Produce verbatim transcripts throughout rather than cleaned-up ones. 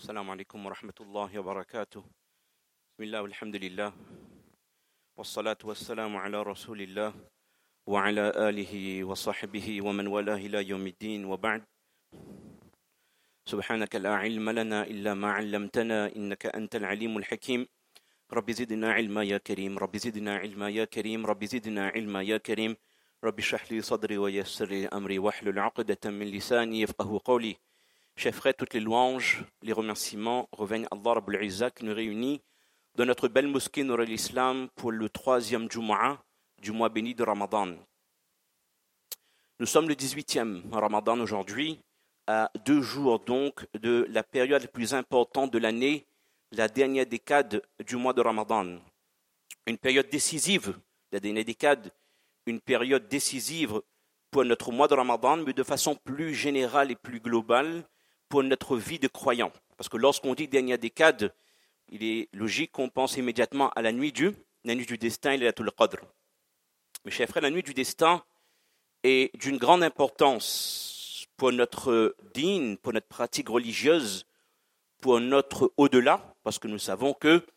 السلام عليكم ورحمة الله وبركاته. بسم الله والحمد لله والصلاة والسلام على رسول الله وعلى آله وصحبه ومن والاه إلى يوم الدين وبعد. سبحانك لا علم لنا إلا ما علمتنا إنك أنت العليم الحكيم. رب زدنا علما يا كريم رب زدنا علما يا كريم رب زدنا علما يا كريم رب اشرح لي صدري ويسر لي أمري واحلل عقدة من لساني يفقهوا قولي. Chers frères, toutes les louanges, les remerciements reviennent à Allah Rabbul Izzah qui nous réunit dans notre belle mosquée Nour al-Islam pour le troisième Jumu'ah du mois béni de Ramadan. Nous sommes le dix-huitième Ramadan aujourd'hui, à deux jours donc de la période la plus importante de l'année, la dernière décade du mois de Ramadan. Une période décisive, la dernière décade, une période décisive pour notre mois de Ramadan, mais de façon plus générale et plus globale, pour notre vie de croyant. Parce que lorsqu'on dit dernière décade, il est logique qu'on pense immédiatement à la nuit du, la nuit du destin et Laylatul Qadr. Mes chers frères, la nuit du destin est d'une grande importance pour notre dîn, pour notre pratique religieuse, pour notre au-delà, parce que nous savons que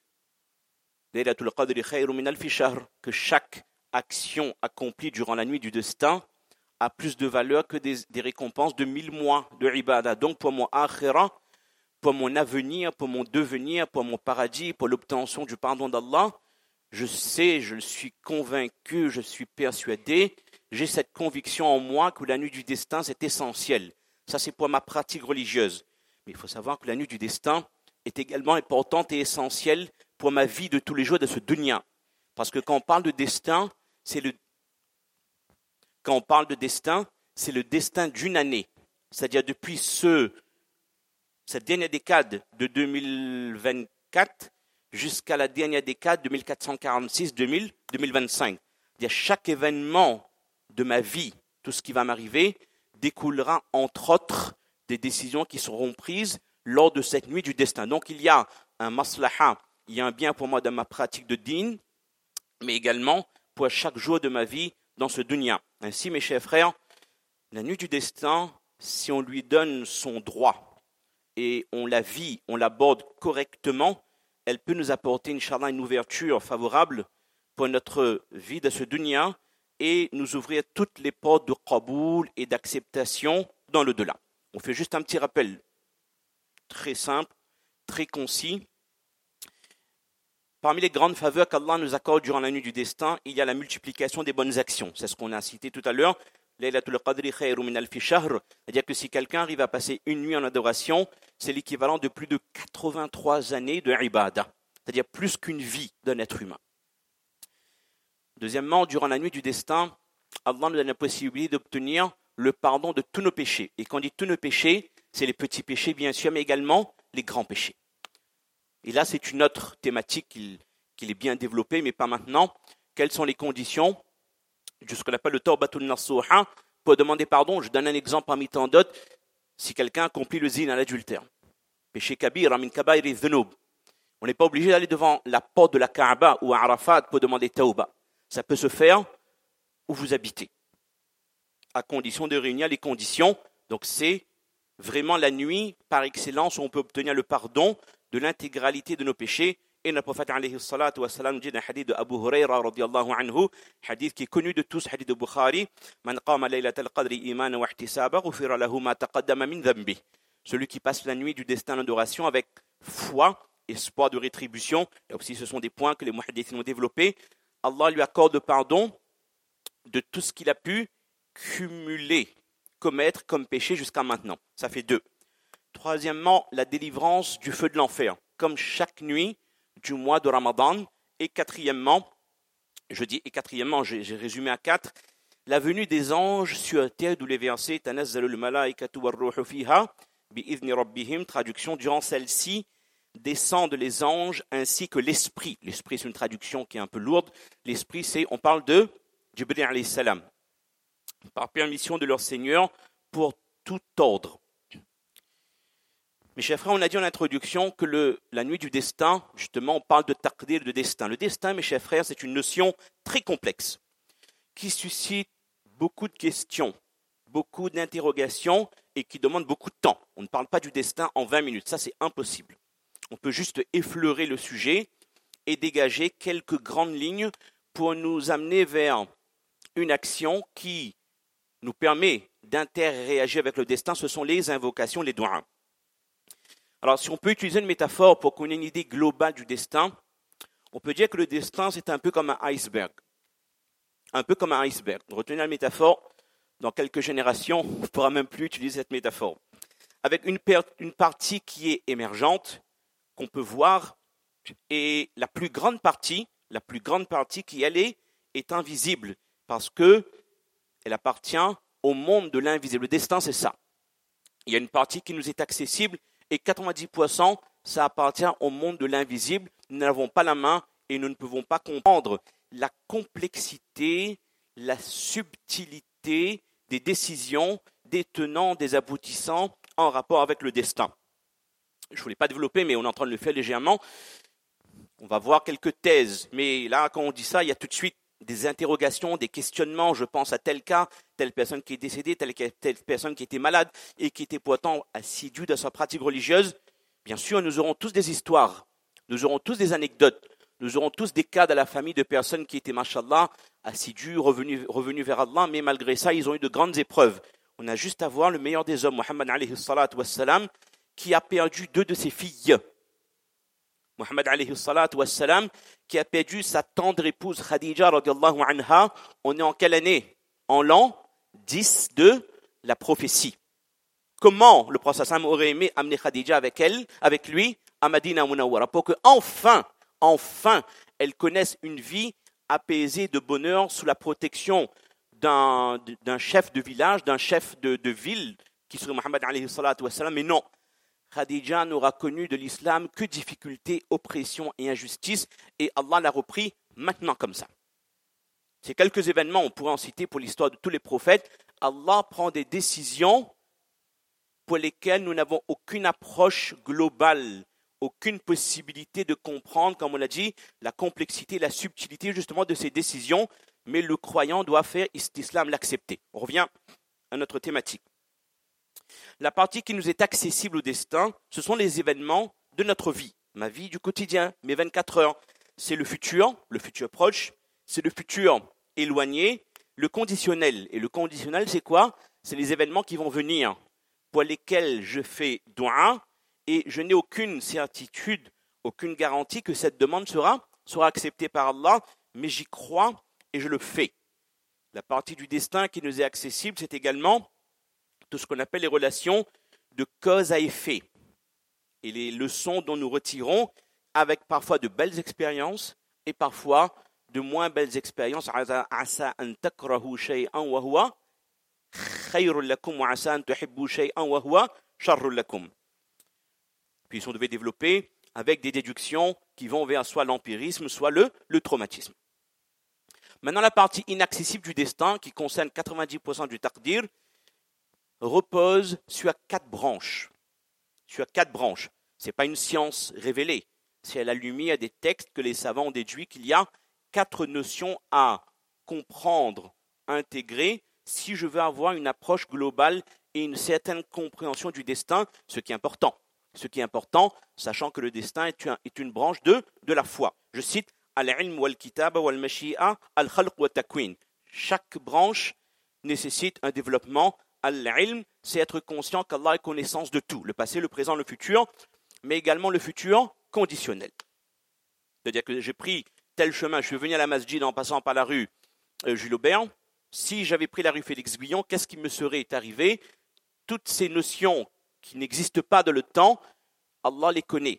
Laylatul Qadr khayrun min alfi shahr, que chaque action accomplie durant la nuit du destin a plus de valeur que des, des récompenses de mille mois de ibadah. Donc pour mon akhira, pour mon avenir, pour mon devenir, pour mon paradis, pour l'obtention du pardon d'Allah, je sais, je suis convaincu, je suis persuadé, j'ai cette conviction en moi que la nuit du destin, c'est essentiel. Ça, c'est pour ma pratique religieuse. Mais il faut savoir que la nuit du destin est également importante et essentielle pour ma vie de tous les jours de ce dunya. Parce que quand on parle de destin, c'est le Quand on parle de destin, c'est le destin d'une année. C'est-à-dire depuis ce, cette dernière décade de deux mille vingt-quatre jusqu'à la dernière décade de mille quatre cent quarante-six à deux mille vingt-cinq. C'est-à-dire chaque événement de ma vie, tout ce qui va m'arriver, découlera entre autres des décisions qui seront prises lors de cette nuit du destin. Donc il y a un maslaha, il y a un bien pour moi dans ma pratique de dîn, mais également pour chaque jour de ma vie dans ce dunya. Ainsi, mes chers frères, la nuit du destin, si on lui donne son droit et on la vit, on l'aborde correctement, elle peut nous apporter, Inch'Allah, une ouverture favorable pour notre vie de ce dunya et nous ouvrir toutes les portes de qaboul et d'acceptation dans l'au-delà. On fait juste un petit rappel très simple, très concis. Parmi les grandes faveurs qu'Allah nous accorde durant la nuit du destin, il y a la multiplication des bonnes actions. C'est ce qu'on a cité tout à l'heure. Laylatul Qadri khayrun min alfi shahr. C'est-à-dire que si quelqu'un arrive à passer une nuit en adoration, c'est l'équivalent de plus de quatre-vingt-trois années de ibadah. C'est-à-dire plus qu'une vie d'un être humain. Deuxièmement, durant la nuit du destin, Allah nous donne la possibilité d'obtenir le pardon de tous nos péchés. Et quand on dit tous nos péchés, c'est les petits péchés bien sûr, mais également les grands péchés. Et là, c'est une autre thématique qu'il, qu'il est bien développée, mais pas maintenant. Quelles sont les conditions de ce qu'on appelle le tawbatun nasuha pour demander pardon? Je donne un exemple parmi tant d'autres. Si quelqu'un accomplit le zina, l'adultère, péché kabir, min kabairi dhunub, on n'est pas obligé d'aller devant la porte de la Kaaba ou à Arafat pour demander tawba. Ça peut se faire où vous habitez, à condition de réunir les conditions. Donc c'est vraiment la nuit par excellence où on peut obtenir le pardon de l'intégralité de nos péchés. Et le prophète alayhi salatu wa salam dit dans un hadith de Abu Huraira radiyallahu anhu, hadith qui est connu de tous, hadith de Bukhari, man qama laylatal qadri imanan wa ihtisaba ghufira lahu ma taqaddama min dhanbi. Celui qui passe la nuit du destin d'adoration avec foi, espoir de rétribution. Là aussi, ce sont des points que les muhaddithins ont développés. Allah lui accorde le pardon de tout ce qu'il a pu cumuler, commettre comme péché jusqu'à maintenant. Ça fait deux. Troisièmement, la délivrance du feu de l'enfer, comme chaque nuit du mois de Ramadan. Et quatrièmement, je dis et quatrièmement, j'ai, j'ai résumé à quatre, la venue des anges sur terre, d'où les versets Tanazzalul malaikatu war-ruhu fiha bi'izni rabbihim, traduction, durant celle-ci descendent les anges ainsi que l'esprit. L'esprit, c'est une traduction qui est un peu lourde. L'esprit, c'est, on parle de Jibril alayhi salam, par permission de leur Seigneur pour tout ordre. Mes chers frères, on a dit en introduction que le, la nuit du destin, justement, on parle de taqdir, de destin. Le destin, mes chers frères, c'est une notion très complexe qui suscite beaucoup de questions, beaucoup d'interrogations et qui demande beaucoup de temps. On ne parle pas du destin en vingt minutes, ça c'est impossible. On peut juste effleurer le sujet et dégager quelques grandes lignes pour nous amener vers une action qui nous permet d'interréagir avec le destin. Ce sont les invocations, les du'a. Alors si on peut utiliser une métaphore pour qu'on ait une idée globale du destin, on peut dire que le destin c'est un peu comme un iceberg. Un peu comme un iceberg. Retenez la métaphore, dans quelques générations, on ne pourra même plus utiliser cette métaphore. Avec une, per- une partie qui est émergente, qu'on peut voir, et la plus grande partie, la plus grande partie qui, elle, est, est invisible, parce que elle appartient au monde de l'invisible. Le destin, c'est ça. Il y a une partie qui nous est accessible, et quatre-vingt-dix pour cent, ça appartient au monde de l'invisible. Nous n'avons pas la main, et nous ne pouvons pas comprendre la complexité, la subtilité des décisions, des tenants, des aboutissants en rapport avec le destin. Je ne voulais pas développer, mais on est en train de le faire légèrement. On va voir quelques thèses, mais là, quand on dit ça, il y a tout de suite des interrogations, des questionnements. Je pense à tel cas, telle personne qui est décédée, telle, telle personne qui était malade et qui était pourtant assidue dans sa pratique religieuse. Bien sûr, nous aurons tous des histoires, nous aurons tous des anecdotes, nous aurons tous des cas de la famille de personnes qui étaient, mashallah, assidues, revenues, revenues vers Allah, mais malgré ça, ils ont eu de grandes épreuves. On a juste à voir le meilleur des hommes, Muhammad alayhi salatu wassalam, qui a perdu deux de ses filles. Muhammad alayhi salatu wassalam, qui a perdu sa tendre épouse Khadija radiallahu anha. On est en quelle année? En l'an dix de la prophétie. Comment le prophète sallam aurait aimé amener Khadija avec elle, avec lui, à Madina Munawwara, pour que enfin, enfin, elle connaisse une vie apaisée de bonheur sous la protection d'un, d'un chef de village, d'un chef de, de ville, qui serait Muhammad alayhi salatu wassalam. Mais non, Khadija n'aura connu de l'islam que difficultés, oppression et injustice, et Allah l'a repris maintenant comme ça. Ces quelques événements, on pourrait en citer pour l'histoire de tous les prophètes. Allah prend des décisions pour lesquelles nous n'avons aucune approche globale, aucune possibilité de comprendre, comme on l'a dit, la complexité, la subtilité justement de ces décisions, mais le croyant doit faire istislam, l'accepter. On revient à notre thématique. La partie qui nous est accessible au destin, ce sont les événements de notre vie, ma vie du quotidien, mes vingt-quatre heures. C'est le futur, le futur proche, c'est le futur éloigné, le conditionnel. Et le conditionnel, c'est quoi? C'est les événements qui vont venir, pour lesquels je fais doua, et je n'ai aucune certitude, aucune garantie que cette demande sera, sera acceptée par Allah, mais j'y crois et je le fais. La partie du destin qui nous est accessible, c'est également tout ce qu'on appelle les relations de cause à effet et les leçons dont nous retirons avec parfois de belles expériences et parfois de moins belles expériences. Asa an takrahu shay'an wa huwa khayrun lakum wa asa an tuhibbu shay'an wa huwa sharrun lakum. Puis on devait développer avec des déductions qui vont vers soit l'empirisme, soit le, le traumatisme. Maintenant, la partie inaccessible du destin, qui concerne quatre-vingt-dix pour cent du taqdir, repose sur quatre branches. Sur quatre branches. Ce n'est pas une science révélée. C'est à la lumière des textes que les savants ont déduit qu'il y a quatre notions à comprendre, intégrer, si je veux avoir une approche globale et une certaine compréhension du destin, ce qui est important. Ce qui est important, sachant que le destin est une, est une branche de, de la foi. Je cite Al-ilm wal-kitaba wal-mashi'a al-khalq wa-takwin. Chaque branche nécessite un développement. Al-ilm, c'est être conscient qu'Allah a connaissance de tout, le passé, le présent, le futur, mais également le futur conditionnel. C'est-à-dire que j'ai pris tel chemin, je suis venu à la masjid en passant par la rue euh, Jules Aubert. Si j'avais pris la rue Félix Guyon, qu'est-ce qui me serait arrivé? Toutes ces notions qui n'existent pas dans le temps, Allah les connaît.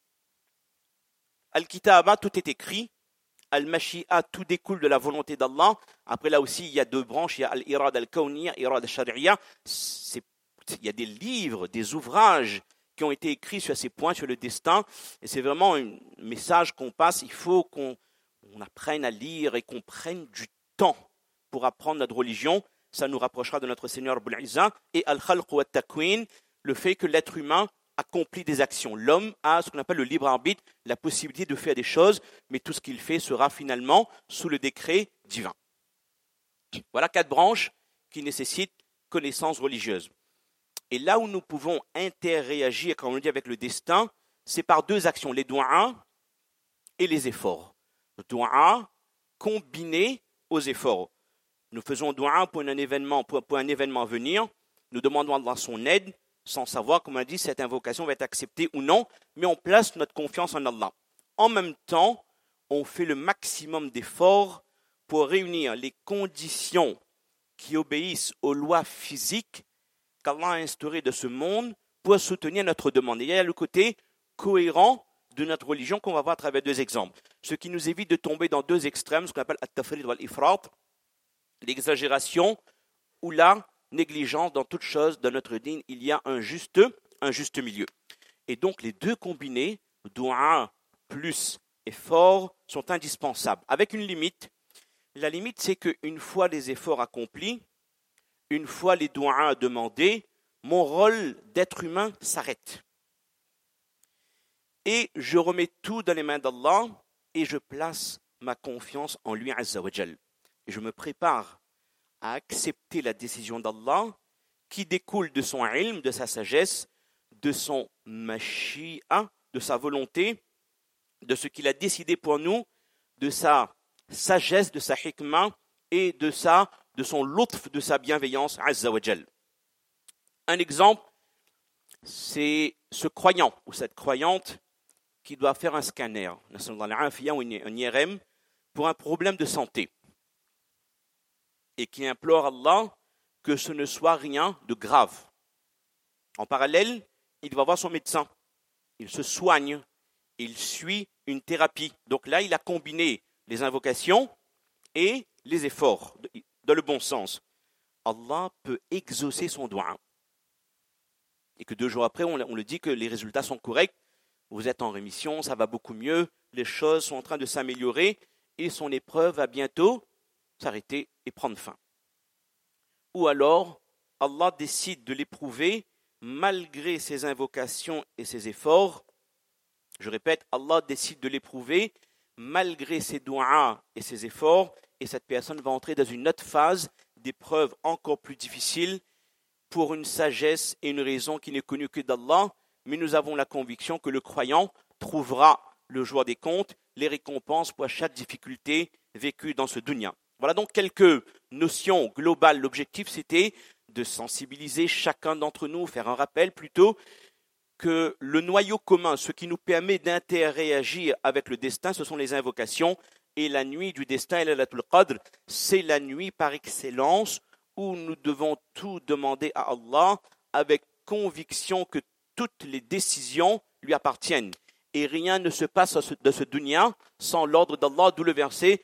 Al-Kitaba, tout est écrit. Al-Mashi'a, tout découle de la volonté d'Allah. Après, là aussi, il y a deux branches. Il y a Al-Irad al-Kawniyya, Irad al-Shari'iyya. Il y a des livres, des ouvrages qui ont été écrits sur ces points, sur le destin. Et c'est vraiment un message qu'on passe. Il faut qu'on on apprenne à lire et qu'on prenne du temps pour apprendre notre religion. Ça nous rapprochera de notre Seigneur Rabbul Izza. Et Al-Khalq wa Takwin, le fait que l'être humain accomplit des actions. L'homme a ce qu'on appelle le libre arbitre, la possibilité de faire des choses, mais tout ce qu'il fait sera finalement sous le décret divin. Voilà quatre branches qui nécessitent connaissance religieuse. Et là où nous pouvons interréagir, comme on le dit, avec le destin, c'est par deux actions, les du'a et les efforts. Du'a combiné aux efforts. Nous faisons du'a pour un événement, pour, pour un événement à venir. Nous demandons à Allah son aide, sans savoir, comme on a dit, cette invocation va être acceptée ou non, mais on place notre confiance en Allah. En même temps, on fait le maximum d'efforts pour réunir les conditions qui obéissent aux lois physiques qu'Allah a instaurées de ce monde pour soutenir notre demande. Et il y a le côté cohérent de notre religion qu'on va voir à travers deux exemples. Ce qui nous évite de tomber dans deux extrêmes, ce qu'on appelle at-tafrid wal-ifrat, l'exagération ou la négligence. Dans toute chose, dans notre dîn, il y a un juste, un juste milieu. Et donc les deux combinés, du'a plus efforts, sont indispensables, avec une limite. La limite, c'est qu'une fois les efforts accomplis, une fois les du'a demandés, mon rôle d'être humain s'arrête. Et je remets tout dans les mains d'Allah et je place ma confiance en lui, Azza wa Jal. Et je me prépare à accepter la décision d'Allah qui découle de son ilm, de sa sagesse, de son mashi'a, de sa volonté, de ce qu'il a décidé pour nous, de sa sagesse, de sa hikmah et de, sa, de son lutf, de sa bienveillance, Azza wa Jal. Un exemple, c'est ce croyant ou cette croyante qui doit faire un scanner, ou un I R M, pour un problème de santé et qui implore Allah que ce ne soit rien de grave. En parallèle, il va voir son médecin, il se soigne, il suit une thérapie. Donc là, il a combiné les invocations et les efforts, dans le bon sens. Allah peut exaucer son doigt. Et que deux jours après, on, on le dit que les résultats sont corrects, vous êtes en rémission, ça va beaucoup mieux, les choses sont en train de s'améliorer et son épreuve va bientôt s'arrêter et prendre fin. Ou alors, Allah décide de l'éprouver malgré ses invocations et ses efforts. Je répète, Allah décide de l'éprouver malgré ses du'a et ses efforts, et cette personne va entrer dans une autre phase d'épreuve encore plus difficile pour une sagesse et une raison qui n'est connue que d'Allah, mais nous avons la conviction que le croyant trouvera le jour des comptes, les récompenses pour chaque difficulté vécue dans ce dunya. Voilà donc quelques notions globales. L'objectif, c'était de sensibiliser chacun d'entre nous, faire un rappel plutôt, que le noyau commun, ce qui nous permet d'interréagir avec le destin, ce sont les invocations. Et la nuit du destin, Laylatul Qadr, c'est la nuit par excellence où nous devons tout demander à Allah avec conviction que toutes les décisions lui appartiennent. Et rien ne se passe de ce dunya sans l'ordre d'Allah, d'où le verset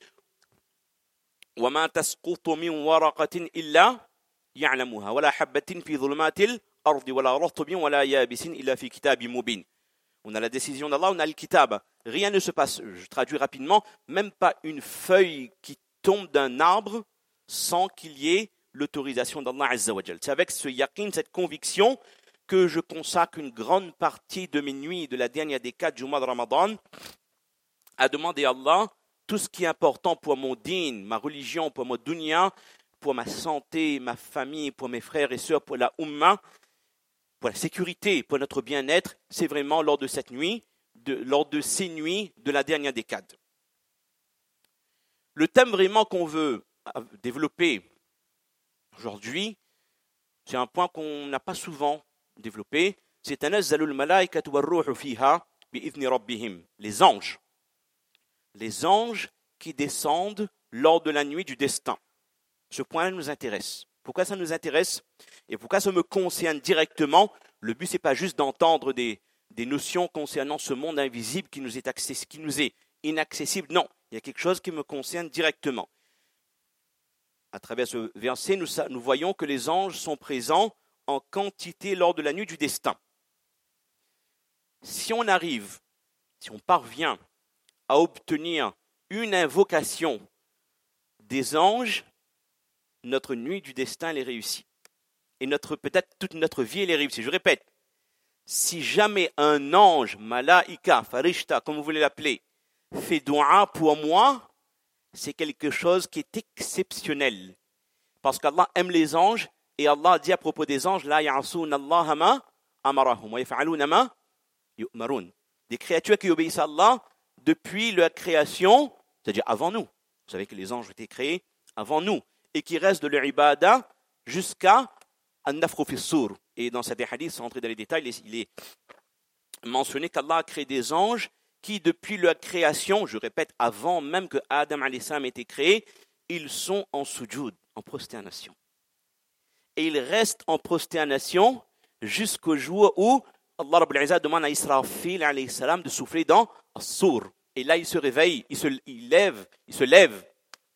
وَمَا تَسْقُطُ مِنْ وَرَقَةٍ إِلَّا يَعْلَمُهَا وَلَا حَبَّةٍ فِي ظُلُمَاتِ الْأَرْضِ وَلَا رَطْبٍ وَلَا يَابِسٍ إِلَّا فِي كِتَابٍ مُبِينٍ. On a la décision d'Allah, on a le kitab. Rien ne se passe, je traduis rapidement, même pas une feuille qui tombe d'un arbre sans qu'il y ait l'autorisation d'Allah Azza wa Jal. C'est avec ce yaqin, cette conviction, que je consacre une grande partie de mes nuits de la dernière décade du mois de Ramadan à demander à Allah tout ce qui est important pour mon dîn, ma religion, pour mon dunya, pour ma santé, ma famille, pour mes frères et sœurs, pour la ummah, pour la sécurité, pour notre bien-être, c'est vraiment lors de cette nuit, de, lors de ces nuits de la dernière décade. Le thème vraiment qu'on veut développer aujourd'hui, c'est un point qu'on n'a pas souvent développé, c'est tanazzalul malaikatu war-ruhu fiha bi'idhni rabbihim, les anges. Les anges qui descendent lors de la nuit du destin. Ce point nous intéresse. Pourquoi ça nous intéresse et pourquoi ça me concerne directement? Le but, ce n'est pas juste d'entendre des, des notions concernant ce monde invisible qui nous est accessi- qui nous est inaccessible. Non, il y a quelque chose qui me concerne directement. À travers ce verset, nous, nous voyons que les anges sont présents en quantité lors de la nuit du destin. Si on arrive, si on parvient à obtenir une invocation des anges, notre nuit du destin, elle est réussie. Et notre, peut-être toute notre vie, elle est réussie. Je répète, si jamais un ange, malaïka, farishta, comme vous voulez l'appeler, fait doua pour moi, c'est quelque chose qui est exceptionnel. Parce qu'Allah aime les anges Et Allah dit à propos des anges, la ya'asuna Allah ma amarahum wa yaf'aluna ma yu'marun. Des créatures qui obéissent à Allah depuis la création, c'est-à-dire avant nous. Vous savez que les anges ont été créés avant nous et qui restent de leur ibadah jusqu'à an-nafkhu fi s-sur. Et dans cet hadith, sans entrer dans les détails, il est mentionné qu'Allah a créé des anges qui, depuis leur création, je répète, avant même que Adam alayhi salam ait été créé, ils sont en sujoud, en prosternation. Et ils restent en prosternation jusqu'au jour où Allah Rabbul Izzat demande à Israfil alayhi salam de souffler dans as-sur. Et là, il se réveille, il se il lève, il se lève.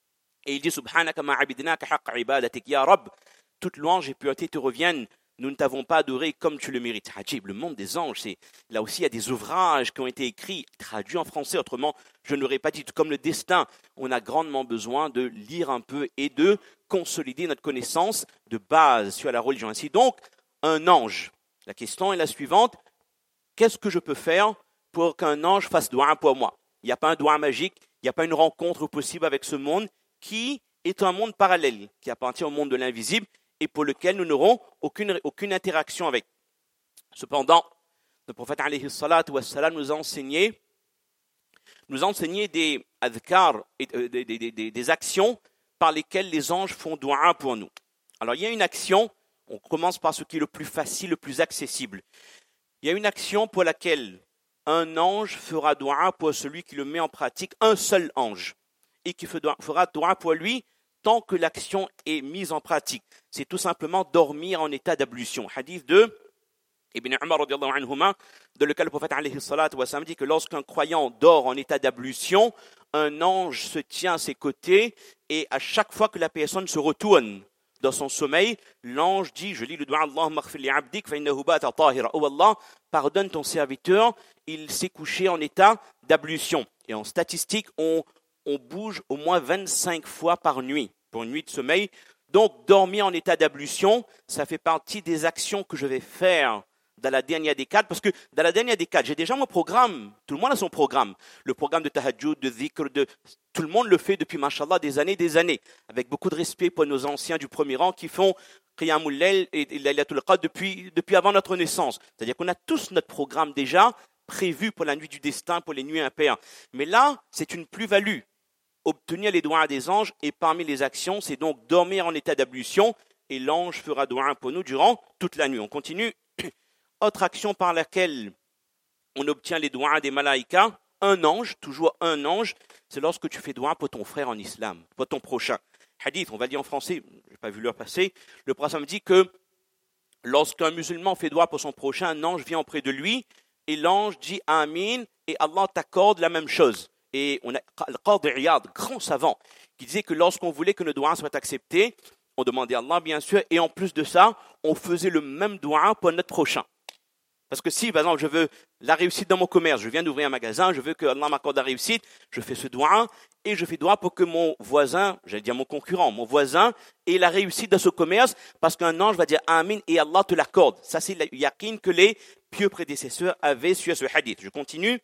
Et il dit Subhanaka ma abidnaka haqq ibadatik ya Rabb. Toute louange et pureté te reviennent. Nous ne t'avons pas adoré comme tu le mérites. Ajib, le monde des anges, c'est là aussi il y a des ouvrages qui ont été écrits, traduits en français. Autrement, je ne l'aurais pas dit. Comme le destin, on a grandement besoin de lire un peu et de consolider notre connaissance de base sur la religion. Ainsi donc, un ange. La question est la suivante. Qu'est-ce que je peux faire pour qu'un ange fasse doua pour moi? Il n'y a pas un doua magique, il n'y a pas une rencontre possible avec ce monde qui est un monde parallèle, qui appartient au monde de l'invisible et pour lequel nous n'aurons aucune, aucune interaction avec. Cependant, le prophète alayhi salatu wassalam nous a enseigné, nous a enseigné des adhkar, des, des, des, des, des actions par lesquelles les anges font doua pour nous. Alors il y a une action, on commence par ce qui est le plus facile, le plus accessible. Il y a une action pour laquelle un ange fera doua pour celui qui le met en pratique, un seul ange, et qui fera doua pour lui tant que l'action est mise en pratique. C'est tout simplement dormir en état d'ablution. Hadith de Ibn Umar radiallahu anhuma, dans lequel le prophète alayhi salatu wa sallam dit que lorsqu'un croyant dort en état d'ablution, un ange se tient à ses côtés et à chaque fois que la personne se retourne dans son sommeil, l'ange dit, je lis le doua Allahumma ighfir li 'abdik fa innahu bata tahira. Oh Allah, pardonne ton serviteur, il s'est couché en état d'ablution. Et en statistique, on, on bouge au moins vingt-cinq fois par nuit, pour une nuit de sommeil. Donc, dormir en état d'ablution, ça fait partie des actions que je vais faire dans la dernière décade, parce que dans la dernière décade, j'ai déjà mon programme. Tout le monde a son programme. Le programme de tahajjud, de dhikr, de... tout le monde le fait depuis, mashallah, des années, des années. Avec beaucoup de respect pour nos anciens du premier rang qui font Qiyamul Layl et Laylatul Qadr depuis, depuis avant notre naissance. C'est-à-dire qu'on a tous notre programme déjà prévu pour la nuit du destin, pour les nuits impaires. Mais là, c'est une plus-value. Obtenir les doigts des anges et parmi les actions, c'est donc dormir en état d'ablution et l'ange fera doua pour nous durant toute la nuit. On continue. Autre action par laquelle on obtient les doigts des malaïkas, un ange, toujours un ange, c'est lorsque tu fais doua pour ton frère en islam, pour ton prochain. Hadith, on va le dire en français, je n'ai pas vu l'heure passer, le prophète me dit que lorsqu'un musulman fait doua pour son prochain, un ange vient auprès de lui et l'ange dit Amin et Allah t'accorde la même chose. Et on a Al-Qadi Iyad, grand savant, qui disait que lorsqu'on voulait que nos doigts soient acceptés, on demandait à Allah bien sûr, et en plus de ça, on faisait le même doua pour notre prochain. Parce que si, par exemple, je veux la réussite dans mon commerce, je viens d'ouvrir un magasin, je veux que Allah m'accorde la réussite, je fais ce doua et je fais doua pour que mon voisin, j'allais dire mon concurrent, mon voisin ait la réussite dans ce commerce parce qu'un ange va dire Amin et Allah te l'accorde. Ça, c'est le yaqin que les pieux prédécesseurs avaient sur ce hadith. Je continue.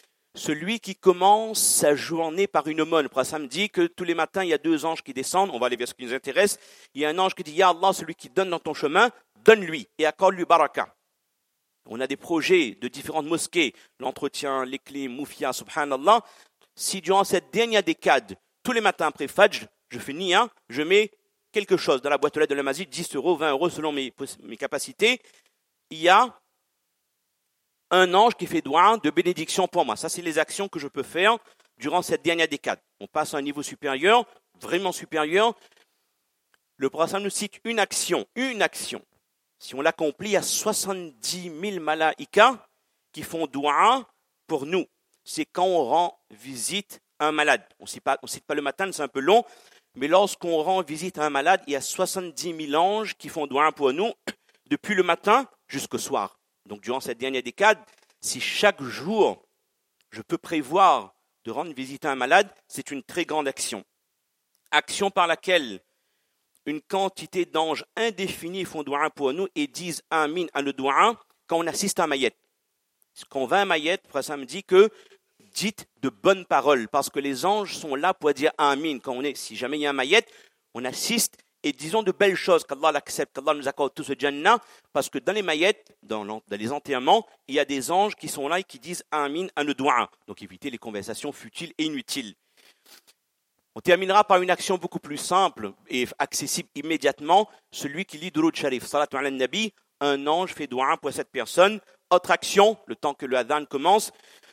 Celui qui commence sa journée par une aumône. Le prophète me dit que tous les matins, il y a deux anges qui descendent. On va aller vers ce qui nous intéresse. Il y a un ange qui dit Ya Allah, celui qui donne dans ton chemin, donne-lui et accorde-lui baraka. On a des projets de différentes mosquées, l'entretien, les clés, moufia, subhanallah. Si durant cette dernière décade, tous les matins après Fajr, je fais niya, je mets quelque chose dans la boîte aux lettres de la masjid, dix euros, vingt euros selon mes, mes capacités, il y a un ange qui fait doua de bénédiction pour moi. Ça, c'est les actions que je peux faire durant cette dernière décade. On passe à un niveau supérieur, vraiment supérieur. Le prophète nous cite une action, une action. Si on l'accomplit, il y a soixante-dix mille malaïkas qui font doua pour nous. C'est quand on rend visite à un malade. On ne cite pas, on cite pas le matin, c'est un peu long, mais lorsqu'on rend visite à un malade, il y a soixante-dix mille anges qui font doua pour nous depuis le matin jusqu'au soir. Donc, durant cette dernière décade, si chaque jour, je peux prévoir de rendre visite à un malade, c'est une très grande action. Action par laquelle une quantité d'anges indéfinis font doua pour nous et disent Amin à le doua quand on assiste à un maïet. Quand on va à un maïet, le prophète me dit que dites de bonnes paroles parce que les anges sont là pour dire Amin. Quand on est, si jamais il y a un maïet, on assiste et disons de belles choses, qu'Allah l'accepte, qu'Allah nous accorde tout ce Jannah, parce que dans les maillettes, dans, dans les enterrements, il y a des anges qui sont là et qui disent Amin à nos doigts. Donc évitez les conversations futiles et inutiles. On terminera par une action beaucoup plus simple et accessible immédiatement, celui qui lit Durud Sharif, Salatu ala Nabi, un ange fait doua pour cette personne. Autre action, le temps que le adhan commence,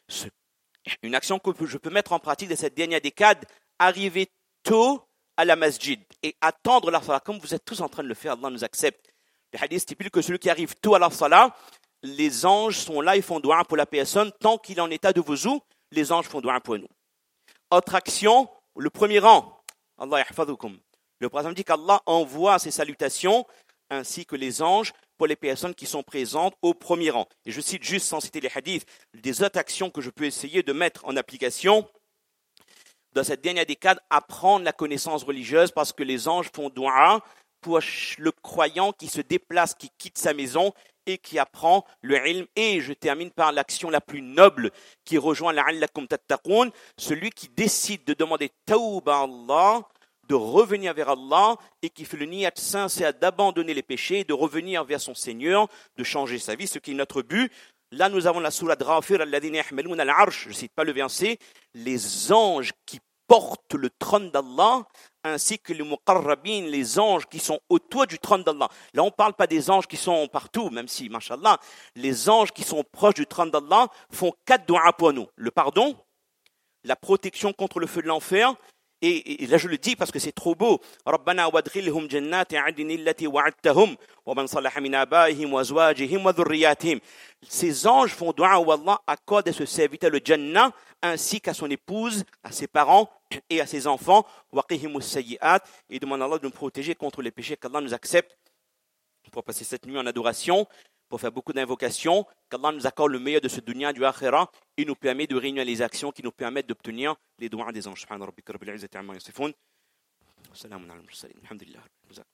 une action que je peux mettre en pratique de cette dernière décade, arriver tôt à la masjid et attendre la salat, comme vous êtes tous en train de le faire, Allah nous accepte. Le hadith stipule que celui qui arrive tôt à la salat, les anges sont là, ils font doua pour la personne, tant qu'il est en état de wuzu, les anges font doua pour nous. Autre action, le premier rang, Allah yahfadukum. Le prophète dit qu'Allah envoie ses salutations ainsi que les anges pour les personnes qui sont présentes au premier rang. Et je cite juste, sans citer les hadiths, des autres actions que je peux essayer de mettre en application dans cette dernière décade, apprendre la connaissance religieuse parce que les anges font doua pour le croyant qui se déplace, qui quitte sa maison et qui apprend le ilm. Et je termine par l'action la plus noble qui rejoint la'allakum tattaqoun, celui qui décide de demander tawba à Allah, de revenir vers Allah et qui fait le niyat sincère d'abandonner les péchés, de revenir vers son Seigneur, de changer sa vie, ce qui est notre but. Là, nous avons la sourate Ghafir, alladhina yahmaluna al-arsh, je ne cite pas le verset, les anges qui portent le trône d'Allah, ainsi que les muqarrabin, les anges qui sont autour du trône d'Allah. Là, on ne parle pas des anges qui sont partout, même si, mashallah, les anges qui sont proches du trône d'Allah font quatre doigts pour nous. Le pardon, la protection contre le feu de l'enfer, Et, et là je le dis parce que c'est trop beau. Rabbana wadkhilhum jannati adnin allati wa'adtahum wa man salaha min abaihim wa azwajihim wa dhurriyyatihim. Ces anges font doua où Allah accorde à ce serviteur le Jannah ainsi qu'à son épouse, à ses parents et à ses enfants. Waqihimus sayyi'at, et demande à Allah de nous protéger contre les péchés, qu'Allah nous accepte pour passer cette nuit en adoration, pour faire beaucoup d'invocations, qu'Allah nous accorde le meilleur de ce dunya, du akhira, et nous permet de réunir les actions qui nous permettent d'obtenir les doigts des anges. Subhana rabbika rabbil izzati amma yasifun. Wa salamun ala al-mursalin. Alhamdulillah.